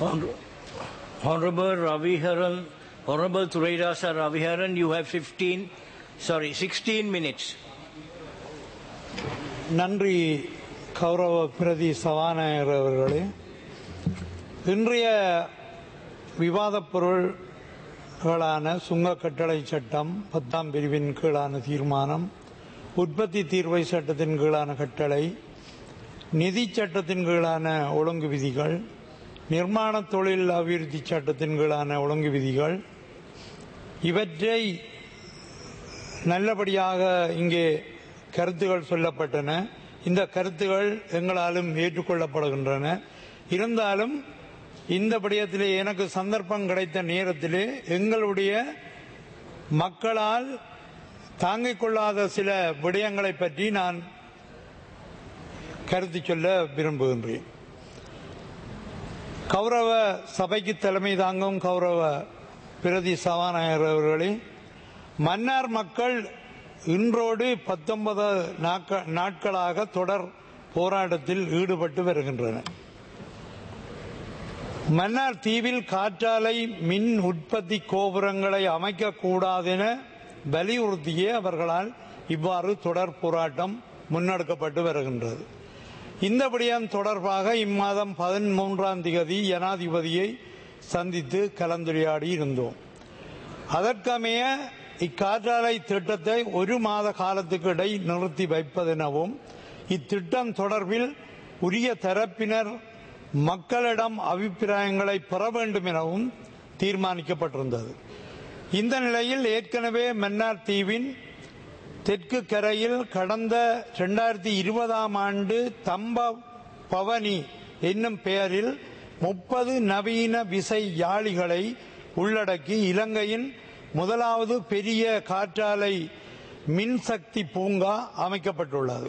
Honorable Raviharan, Honorable Thurairasa Raviharan, you have 16 minutes. நன்றி கௌரவ பிரதி சபாநாயகர் அவர்களே. இன்றைய விவாதப் பொருள்களான சுங்க கட்டளை சட்டம் 10ஆம் பிரிவின் கீழான தீர்மானம், உற்பத்தி தீர்வை சட்டத்தின் கீழான கட்டளை, நிதி சட்டத்தின் கீழான ஒழுங்கு விதிகள், நிர்மாண தொழில் அபிவிருத்தி சட்டத்தின் கீழான ஒழுங்கு விதிகள், இவற்றை நல்லபடியாக இங்கே கருத்துகள் சொல்லப்பட்டன. இந்த கருத்துகள் எங்களாலும் ஏற்றுக்கொள்ளப்படுகின்றன. இருந்தாலும் இந்த விடயத்திலே எனக்கு சந்தர்ப்பம் கிடைத்த நேரத்திலே எங்களுடைய மக்களால் தாங்கிக் கொள்ளாத சில விடயங்களை பற்றி நான் கருத்து சொல்ல விரும்புகின்றேன். கௌரவ சபைக்கு தலைமை தாங்கும் கௌரவ பிரதி சபாநாயகர் அவர்களே, மன்னார் மக்கள் இன்றோடு 19 நாட்களாக தொடர் போராட்டத்தில் ஈடுபட்டு வருகின்றனர். மன்னார் தீவில் காற்றாலை மின் உற்பத்தி கோபுரங்களை அமைக்கக்கூடாது என வலியுறுத்தியே அவர்களால் இவ்வாறு தொடர் போராட்டம் முன்னெடுக்கப்பட்டு வருகின்றது. இந்த விடயம் தொடர்பாக இம்மாதம் 13ஆம் தேதி ஜனாதிபதியை சந்தித்து கலந்துரையாடி இருந்தோம். அதற்கமைய இக்காற்றாலை திட்டத்தை 1 மாத காலத்துக்கு இடை நிறுத்தி வைப்பதெனவும் இத்திட்டம் தொடர்பில் உரிய தரப்பினர் மக்களிடம் அபிப்பிராயங்களை பெற வேண்டும் எனவும் தீர்மானிக்கப்பட்டிருந்தது. இந்த நிலையில் ஏற்கனவே மன்னார் தீவின் தெற்கு கரையில் கடந்த 2020ஆம் ஆண்டு தம்ப பவனி என்னும் பெயரில் 30 நவீன விசை யாழிகளை உள்ளடக்கி இலங்கையின் முதலாவது பெரிய காற்றாலை மின்சக்தி பூங்கா அமைக்கப்பட்டுள்ளது.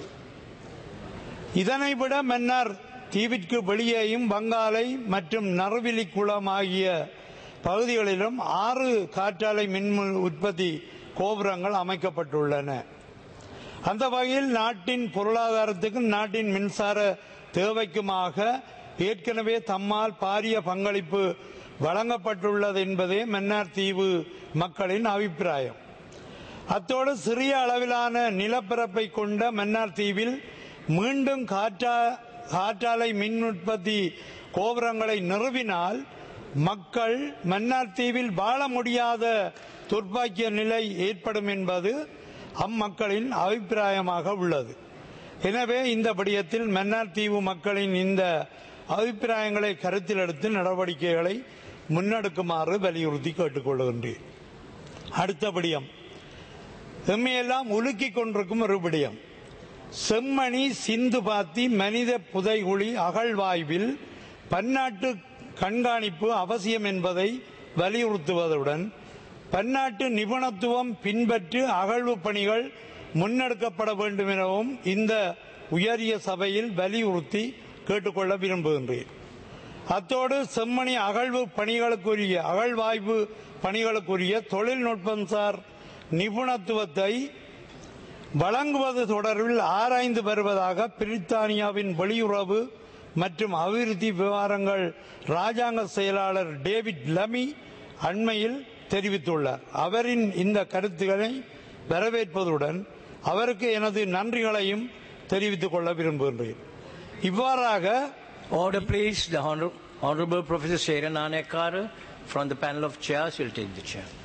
இதனைவிட மன்னார் தீவிற்கு வெளியேயும் வங்காளை மற்றும் நறுவிலி குளம் ஆகிய பகுதிகளிலும் 6 காற்றாலை மின் உற்பத்தி கோபுரங்கள் அமைக்கப்பட்டுள்ளன. அந்த வகையில் நாட்டின் பொருளாதாரத்துக்கும் நாட்டின் மின்சார தேவைக்குமாக ஏற்கனவே தம்மால் பாரிய பங்களிப்பு வழங்கப்பட்டுள்ளது என்பதே மன்னார் தீவு மக்களின் அபிப்பிராயம். அத்தோடு சிறிய அளவிலான நிலப்பரப்பை கொண்ட மன்னார் தீவில் மீண்டும் காற்றாலை மின் உற்பத்தி கோபுரங்களை நிறுவினால் மக்கள் மன்னார் தீவில் வாழ முடியாத துர்ப்பாக்கிய நிலை ஏற்படும் என்பது அம்மக்களின் அபிப்பிராயமாக உள்ளது. எனவே இந்த விடயத்தில் மன்னார் தீவு மக்களின் இந்த அபிப்பிராயங்களை கருத்தில் எடுத்து நடவடிக்கைகளை முன்னெடுக்குமாறு வலியுறுத்தி கேட்டுக்கொள்கின்றேன். அடுத்த விடயம், எம்மையெல்லாம் உலுக்கிக் கொண்டிருக்கும் ஒரு விடயம், செம்மணி சிந்து பாத்தி மனித புதைகுழி அகழ்வாய்வில் பன்னாட்டு கண்காணிப்பு அவசியம் என்பதை வலியுறுத்துவதுடன் பன்னாட்டு நிபுணத்துவம் பின்பற்றி அகழ்வு பணிகள் முன்னெடுக்கப்பட வேண்டும் எனவும் இந்த உயரிய சபையில் வலியுறுத்தி கேட்டுக்கொள்ள விரும்புகின்றேன். அத்தோடு செம்மணி அகழ்வாய்வு பணிகளுக்குரிய தொழில்நுட்பம்சார் நிபுணத்துவத்தை வழங்குவது தொடர்பில் ஆராய்ந்து வருவதாக பிரித்தானியாவின் வெளியுறவு மற்றும் அபிவிருத்தி விவகாரங்கள் ராஜாங்க செயலாளர் டேவிட் லமி அண்மையில் தெரிவித்துள்ளார். அவரின் இந்த கருத்துக்களை வரவேற்பதுடன் அவருக்கு எனது நன்றிகளையும் தெரிவித்துக் கொள்ள விரும்புகின்றேன். இவ்வாறாக Order please. The Honorable Professor Seyran Anekar from the panel of chairs will take the chair.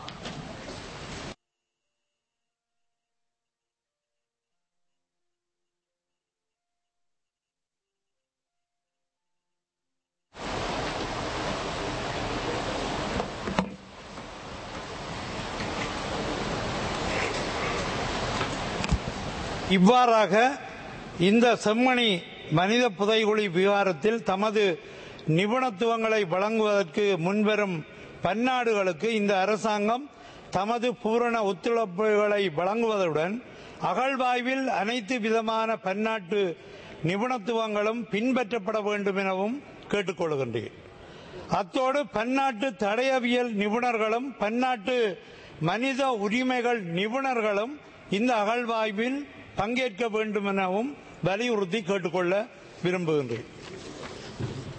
இவ்வாறாக இந்த செம்மணி மனித புதைகுழி விவகாரத்தில் தமது நிபுணத்துவங்களை வழங்குவதற்கு முன்வரும் பன்னாடுகளுக்கு இந்த அரசாங்கம் தமது பூரண ஒத்துழைப்புகளை வழங்குவதுடன் அகழ்வாய்வில் அனைத்து விதமான பன்னாட்டு நிபுணத்துவங்களும் பின்பற்றப்பட வேண்டும் எனவும் கேட்டுக்கொள்கின்றேன். அத்தோடு பன்னாட்டு தடயவியல் நிபுணர்களும் பன்னாட்டு மனித உரிமைகள் நிபுணர்களும் இந்த அகழ்வாய்வில் பங்கேற்க வேண்டும் எனவும் வலியுறுத்தி கேட்டுக்கொள்ள விரும்புகின்றேன்.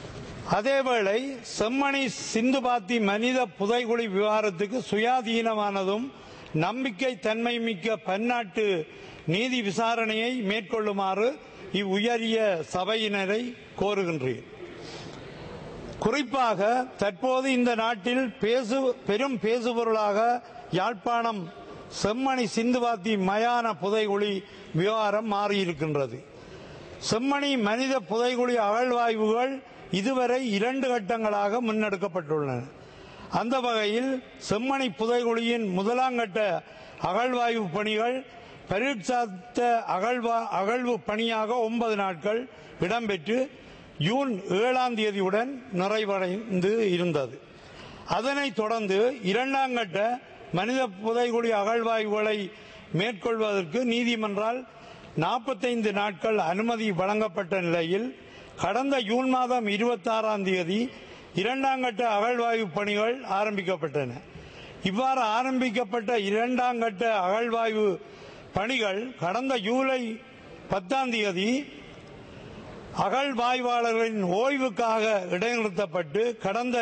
அதேவேளை செம்மணி சிந்துபாத்தி மனித புதைகுழி விவகாரத்துக்கு சுயாதீனமானதும் நம்பிக்கை தன்மை மிக்க பன்னாட்டு நீதி விசாரணையை மேற்கொள்ளுமாறு இவ்வுயரிய சபையினரை கோருகின்றேன். குறிப்பாக தற்போது இந்த நாட்டில் பெரும் பேசுபொருளாக யாழ்ப்பாணம் செம்மணி சிந்துபாத்தி மயான புதைகுழி விவகாரம் மாறியிருக்கின்றது. செம்மணி மனித புதைகுழி அகழ்வாய்வுகள் இதுவரை 2 கட்டங்களாக முன்னெடுக்கப்பட்டுள்ளன. அந்த வகையில் செம்மணி புதைகுழியின் 1ஆம் கட்ட அகழ்வாய்வு பணிகள் பரீட்சார்த்த அகழ்வு பணியாக 9 நாட்கள் இடம்பெற்று ஜூன் 7ஆம் தேதியுடன் நிறைவடைந்து இருந்தது. அதனைத் தொடர்ந்து 2ஆம் கட்ட மனித புதைகுழி அகழ்வாய்வுகளை மேற்கொள்வதற்கு நீதிமன்றால் 45 நாட்கள் அனுமதி வழங்கப்பட்ட நிலையில் கடந்த ஜூன் மாதம் 26ஆம் தேதி 2ஆம் கட்ட அகழ்வாய்வு பணிகள் ஆரம்பிக்கப்பட்டன. இவ்வாறு ஆரம்பிக்கப்பட்ட 2ஆம் கட்ட அகழ்வாய்வு பணிகள் கடந்த ஜூலை 10ஆம் தேதி அகழ்வாய்வாளர்களின் ஓய்வுக்காக இடைநிறுத்தப்பட்டு கடந்த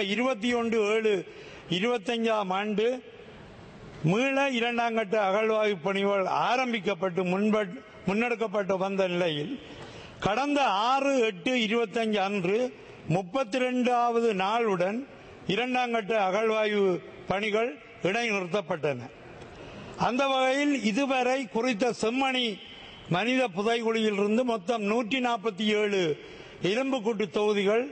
21/7/25ஆம் ஆண்டு மீள 2ஆம் கட்ட அகழ்வாய்வு பணிகள் ஆரம்பிக்கப்பட்டு முன்னெடுக்கப்பட்டு வந்த நிலையில் கடந்த 6/8/25 அன்று 32வது நாளுடன் 2ஆம் கட்ட அகழ்வாய்வு பணிகள் இடைநிறுத்தப்பட்டன. அந்த வகையில் இதுவரை குறித்த செம்மணி மனித புதைகுழியிலிருந்து மொத்தம் 147 எலும்புக்கூட்டு தொகுதிகள்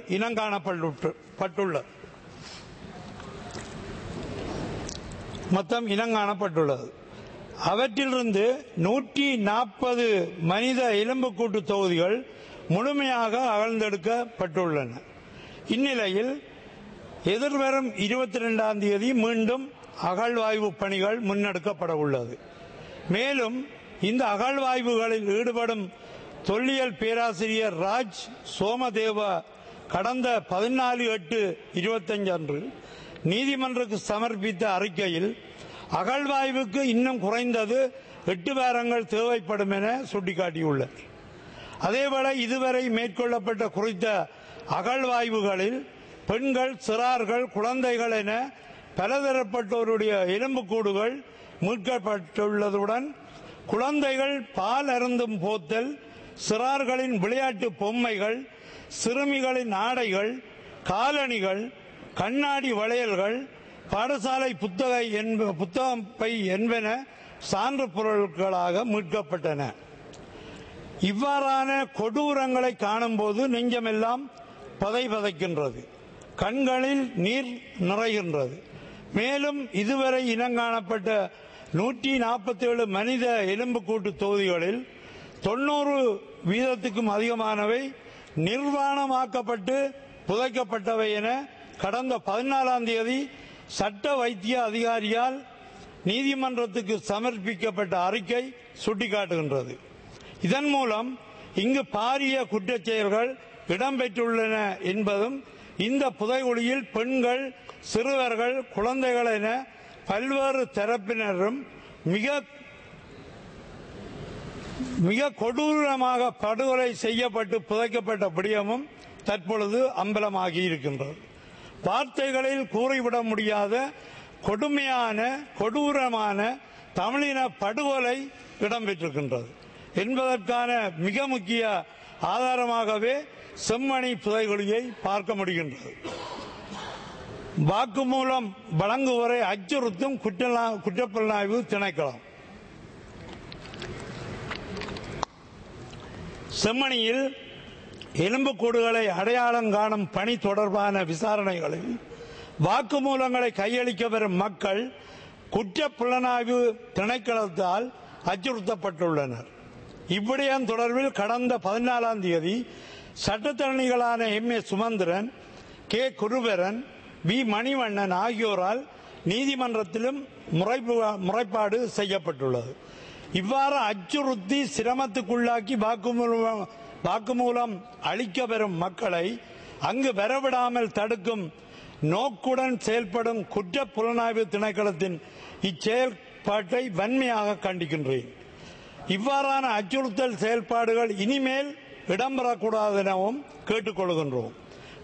இனங்காணப்பட்டுள்ளது. அவற்றிலிருந்து 140 மனித எலும்புக்கூட்டு தொகுதிகள் முழுமையாக அகழ்ந்தெடுக்கப்பட்டுள்ளன. இந்நிலையில் எதிர்வரும் 22ஆம் தேதி மீண்டும் அகழ்வாய்வு பணிகள் முன்னெடுக்கப்பட உள்ளது. மேலும் இந்த அகழ்வாய்வுகளில் ஈடுபடும் தொல்லியல் பேராசிரியர் ராஜ் சோமதேவ கடந்த 14/8/25 அன்று நீதிமன்றத்துக்கு சமர்ப்பித்த அறிக்கையில் அகழ்வாய்வுக்கு இன்னும் குறைந்தது 8 வாரங்கள் தேவைப்படும் என சுட்டிக்காட்டியுள்ளார். அதேவேளை இதுவரை மேற்கொள்ளப்பட்ட குறித்த அகழ்வாய்வுகளில் பெண்கள், சிறார்கள், குழந்தைகள் என பலதரப்பட்டோருடைய எலும்புக்கூடுகள் மீட்கப்பட்டுள்ளதுடன் குழந்தைகள் பால் அருந்தும் போத்தல், சிறார்களின் விளையாட்டு பொம்மைகள், சிறுமிகளின் ஆடைகள், காலணிகள், கண்ணாடி வளையல்கள், பாடசாலை புத்தகம் பை என்பன சான்று பொருட்களாக மீட்கப்பட்டன. இவ்வாறான கொடூரங்களை காணும்போது நெஞ்சமெல்லாம் பதைபதைக்கின்றது, கண்களில் நீர் நிறைகின்றது. மேலும் இதுவரை இனங்காணப்பட்ட 147 மனித எலும்புக்கூட்டு தொகுதிகளில் 90% அதிகமானவை நிர்வாணமாக்கப்பட்டு புதைக்கப்பட்டவை என கடந்த 14ஆம் தேதி சட்ட வைத்திய அதிகாரியால் நீதிமன்றத்துக்கு சமர்ப்பிக்கப்பட்ட அறிக்கை சுட்டிக்காட்டுகின்றது. இதன் மூலம் இங்கு பாரிய குற்றச்செயல்கள் இடம்பெற்றுள்ளன என்பதும் இந்த புதைகுழியில் பெண்கள், சிறுவர்கள், குழந்தைகள் என பல்வேறு தரப்பினரும் மிக கொடூரமாக படுகொலை செய்யப்பட்டு புதைக்கப்பட்ட விடயமும் தற்பொழுது அம்பலமாகி இருக்கின்றது. வார்த்தைகளில் கூறிவிட முடியாத கொடுமையான கொடூரமான தமிழின படுகொலை இடம்பெற்றிருக்கின்றது என்பதற்கான மிக முக்கிய ஆதாரமாகவே செம்மணி புதைகுழியை பார்க்க முடிகின்றது. வாக்குமூலம் வழங்குவரை அச்சுறுத்தும் குற்றப்புலனாய்வு திணைக்களம் செம்மணியில் எலும்புக்கூடுகளை அடையாளம் காணும் பணி தொடர்பான விசாரணைகளில் வாக்குமூலங்களை கையளிக்க வரும் மக்கள் குற்றப்புலனாய்வு திணைக்களத்தால் அச்சுறுத்தப்பட்டுள்ளனர். இவ்விடயம் தொடர்பில் கடந்த 14ஆம் தேதி சட்டத்தரணிகளான M.A. சுமந்திரன், K. குருபரன், V. மணிவண்ணன் ஆகியோரால் நீதிமன்றத்திலும் முறைப்பாடு செய்யப்பட்டுள்ளது. இவ்வாறு அச்சுறுத்தி சிரமத்துக்குள்ளாக்கி வாக்குமூலம் அளிக்க பெறும் மக்களை அங்கு வரவிடாமல் தடுக்கும் நோக்குடன் செயல்படும் குற்ற புலனாய்வு திணைக்களத்தின் இச்செயல்பாட்டை வன்மையாக கண்டிக்கின்றேன். இவ்வாறான அச்சுறுத்தல் செயல்பாடுகள் இனிமேல் இடம்பெறக்கூடாது எனவும் கேட்டுக்கொள்கின்றோம்.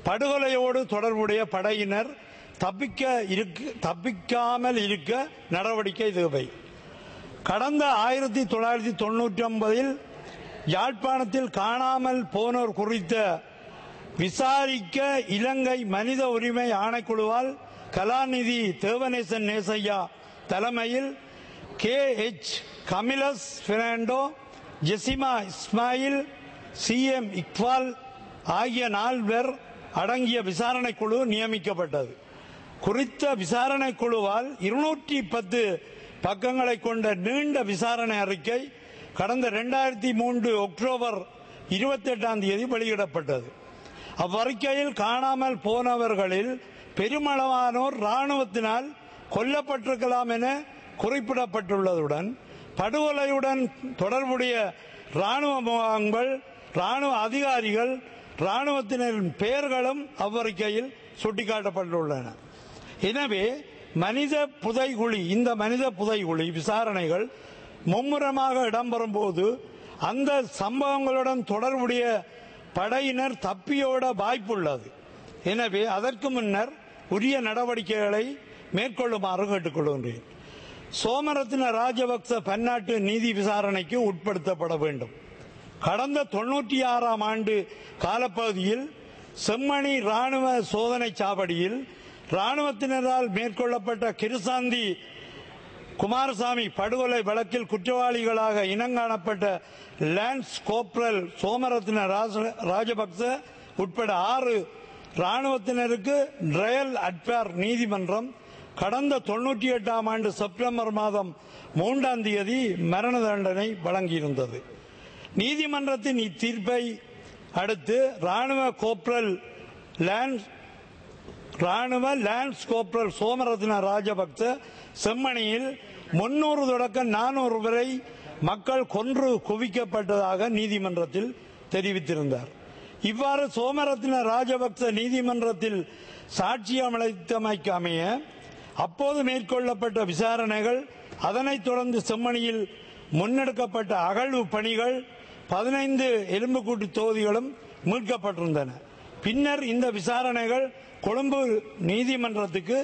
படுகொலையோடு தொடர்புடைய படையினர் தப்பிக்காமல் இருக்க நடவடிக்கை தேவை. கடந்த 1999 யாழ்ப்பாணத்தில் காணாமல் போனோர் குறித்த விசாரிக்க இலங்கை மனித உரிமை ஆணைக்குழுவால் கலாநிதி தேவநேசன் நேசையா தலைமையில் KH கமிலஸ் பெர்னாண்டோ, ஜெசிமா இஸ்மாயில், CM இக்பால் ஆகிய 4 பேர் அடங்கிய விசாரணை குழு நியமிக்கப்பட்டது. குறித்த விசாரணை குழுவால் 210 பக்கங்களை கொண்ட நீண்ட விசாரணை அறிக்கை கடந்த 2003 அக்டோபர் 28 வெளியிடப்பட்டது. அவ்வறிக்கையில் காணாமல் போனவர்களில் பெருமளவானோர் இராணுவத்தினால் கொல்லப்பட்டிருக்கலாம் என குறிப்பிடப்பட்டுள்ளதுடன் படுகொலையுடன் தொடர்புடைய இராணுவ முகாம்கள், இராணுவ அதிகாரிகள், இராணுவத்தினரின் பெயர்களும் அவ்வறிக்கையில் சுட்டிக்காட்டப்பட்டுள்ளன. எனவே இந்த மனித புதைகுழி விசாரணைகள் மும்முரமாக இடம்பெறும் போது அந்த சம்பவங்களுடன் தொடர்புடைய படையினர் தப்பியோட வாய்ப்புள்ளது. எனவே அதற்கு முன்னர் உரிய நடவடிக்கைகளை மேற்கொள்ளுமாறு கேட்டுக்கொள்கின்றேன். சோமரத்ன ராஜபக்ச பன்னாட்டு நீதி விசாரணைக்கு உட்படுத்தப்பட வேண்டும். கடந்த 96ஆம் ஆண்டு காலப்பகுதியில் செம்மணி ராணுவ சோதனை சாவடியில் ராணுவத்தினரால் மேற்கொள்ளப்பட்ட கிருசாந்தி குமாரசாமி படுகொலை வழக்கில் குற்றவாளிகளாக இனங்காணப்பட்ட லான்ஸ் கோப்ரல் சோமரத்ன ராஜபக்ச உட்பட 6 ராணுவத்தினருக்கு ட்ரையல் அட்பார் நீதிமன்றம் கடந்த 98ஆம் ஆண்டு செப்டம்பர் மாதம் 3ஆம் தேதி மரண தண்டனை வழங்கியிருந்தது. நீதிமன்றத்தின் இத்தீர்ப்பை அடுத்து ராணுவ லான்ஸ் கோப்ரல் சோமரத்ன ராஜபக்ச செம்மணியில் 300 தொடக்கம் 400 வரை மக்கள் கொன்று குவிக்கப்பட்டதாக நீதிமன்றத்தில் தெரிவித்திருந்தார். இவ்வாறு சோமரத்ன ராஜபக்ச நீதிமன்றத்தில் சாட்சியம் அளித்தமைக்கு அமைய அப்போது மேற்கொள்ளப்பட்ட விசாரணைகள், அதனைத் தொடர்ந்து செம்மணியில் முன்னெடுக்கப்பட்ட அகழ்வு பணிகள், 15 எலும்புக்கூட்டு தொகுதிகளும் மீட்கப்பட்டிருந்தன. பின்னர் இந்த விசாரணைகள் கொழும்பு நீதிமன்றத்துக்கு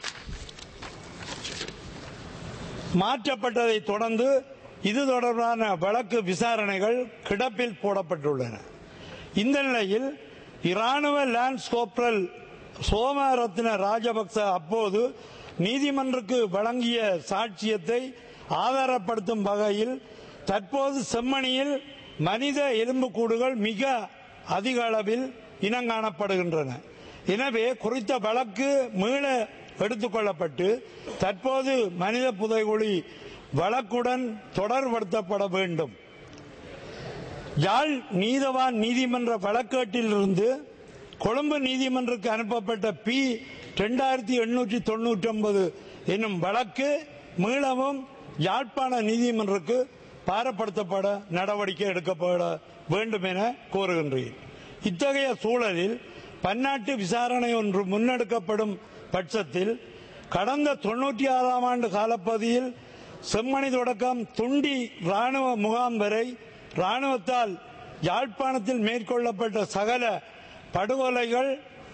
மாற்றப்பட்டதை தொடர்ந்து இது தொடர்பான வழக்கு விசாரணைகள் கிடப்பில் போடப்பட்டுள்ளன. இந்த நிலையில் இராணுவ லான்ஸ் கோப்ரல் சோமரத்ன ராஜபக்ச அப்போது நீதிமன்றக்கு வழங்கிய சாட்சியத்தை ஆதாரப்படுத்தும் வகையில் தற்போது செம்மணியில் மனித எலும்புக்கூடுகள் மிக அதிக அளவில் இனங்காணப்படுகின்றன. எனவே குறித்த வழக்கு மீள எடுத்துக் கொள்ளப்பட்டு தற்போது மனித புதைகுழி வழக்குடன் தொடர்படுத்தப்பட வேண்டும். யாழ் நீதவான் நீதிமன்ற வழக்கேட்டிலிருந்து கொழும்பு நீதிமன்றக்கு அனுப்பப்பட்ட P2899 என்னும் வழக்கு மீளவும் யாழ்ப்பாண நீதிமன்றக்கு பாரப்படுத்தப்பட நடவடிக்கை எடுக்கப்பட வேண்டும் என கோருகின்றேன். இத்தகைய சூழலில் பன்னாட்டு விசாரணை ஒன்று முன்னெடுக்கப்படும் பட்சத்தில் கடந்த 96ஆம் ஆண்டு காலப்பகுதியில் செம்மணி தொடக்கம் துண்டி ராணுவ முகாம் வரை ராணுவத்தால் யாழ்ப்பாணத்தில் மேற்கொள்ளப்பட்ட சகல படுகொலைகள்,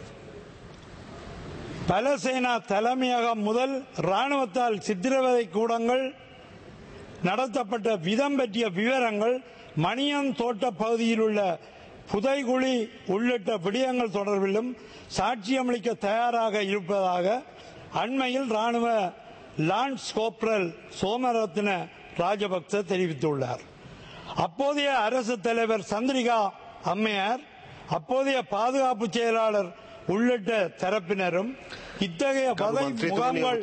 பலசேனா தலைமையகம் முதல் ராணுவத்தால் சித்திரவதை கூடங்கள் நடத்தப்பட்ட விதம் பற்றிய விவரங்கள், மணியன் தோட்ட பகுதியில் உள்ள புதைகுழி உள்ளிட்ட விடயங்கள் தொடர்பிலும் சாட்சியமளிக்க தயாராக இருப்பதாக அண்மையில் ராணுவ லான்ஸ் கோப்ரல் சோமரத்ன ராஜபக்ச தெரிவித்துள்ளார். அப்போதைய அரசு தலைவர் சந்திரிகா அம்மையார், அப்போதைய பாதுகாப்பு செயலாளர் உள்ளிட்ட தரப்பினரும் இத்தகைய பதை முகாம்கள்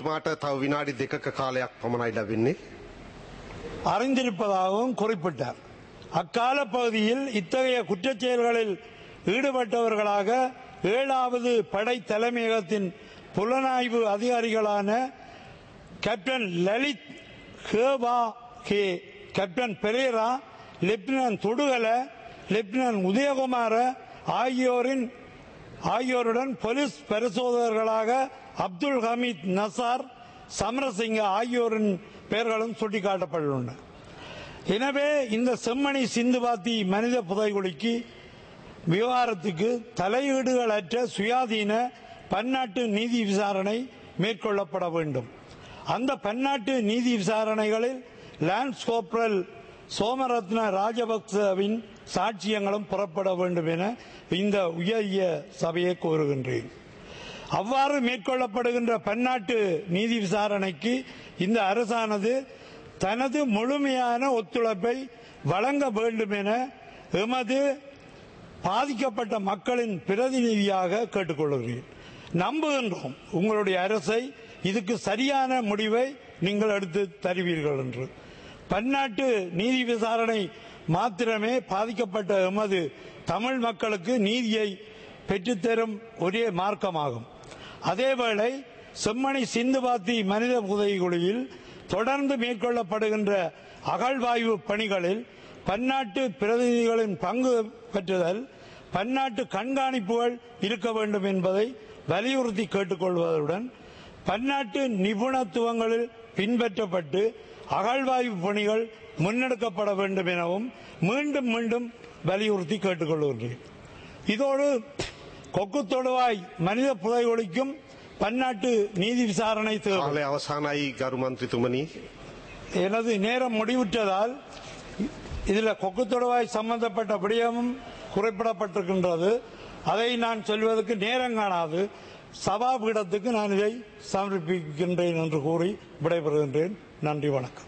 அறிந்திருப்பதாகவும் குறிப்பிட்டார். அக்கால பகுதியில் இத்தகைய குற்றச் செயல்களில் ஈடுபட்டவர்களாக 7வது படை தலைமையகத்தின் புலனாய்வு அதிகாரிகளான captain Lalith Hewage, captain Perera, lieutenant Thodugala, lieutenant Udayakumara ஆகியோருடன் போலீஸ் பரிசோதகர்களாக அப்துல் ஹமீத் நசார், சமரசிங்க ஆகியோரின் பெயர்களும் சுட்டிக்காட்டப்பட்டுள்ளன. எனவே இந்த செம்மணி சிந்துபாத்தி மனித புதைகுழிக்கு விவகாரத்துக்கு தலையீடுகளற்ற சுயாதீன பன்னாட்டு நீதி விசாரணை மேற்கொள்ளப்பட வேண்டும். அந்த பன்னாட்டு நீதி விசாரணைகளில் லான்ஸ் கோப்ரல் சோமரத்ன ராஜபக்சவின் சாட்சியங்களும் புறப்பட வேண்டும் என இந்த உயரிய சபையை கோருகின்றேன். அவ்வாறு மேற்கொள்ளப்படுகின்ற பன்னாட்டு நீதி விசாரணைக்கு இந்த அரசானது தனது முழுமையான ஒத்துழைப்பை வழங்க வேண்டும் என எமது பாதிக்கப்பட்ட மக்களின் பிரதிநிதியாக கேட்டுக்கொள்கிறேன். நம்புகின்றோம் உங்களுடைய அரசை இதுக்கு சரியான முடிவை நீங்கள் எடுத்து தருவீர்கள் என்று. பன்னாட்டு நீதி விசாரணை மாத்திரமே பாதிக்கப்பட்ட எமது தமிழ் மக்களுக்கு நீதியை பெற்றுத்தரும் ஒரே மார்க்கமாகும். அதேவேளை செம்மணி சிந்துபாத்தி மனித புதைகுழியில் தொடர்ந்து மேற்கொள்ளப்படுகின்ற அகழ்வாய்வு பணிகளில் பன்னாட்டு பிரதிநிதிகளின் பங்கு பெற்றுதல், பன்னாட்டு கண்காணிப்புகள் இருக்க வேண்டும் என்பதை வலியுறுத்தி கேட்டுக்கொள்வதுடன் பன்னாட்டு நிபுணத்துவங்களில் பின்பற்றப்பட்டு அகழ்வாய்வு பணிகள் முன்னெடுக்கப்பட வேண்டும் எனவும் மீண்டும் மீண்டும் வலியுறுத்தி கேட்டுக்கொள்கின்றேன். இதோடு கொக்கு தொடுவாய் மனித புதைகுழிக்கும் பன்னாட்டு நீதி விசாரணை தேவை. எனது நேரம் முடிவுற்றதால் இதில் கொக்கு தொடுவாய் சம்பந்தப்பட்ட விடயமும் குறிப்பிடப்பட்டிருக்கின்றது. அதை நான் சொல்வதற்கு நேரம் காணாது சபாபீடத்துக்கு நான் இதை சமர்ப்பிக்கின்றேன் என்று கூறி விடைபெறுகின்றேன். நன்றி, வணக்கம்.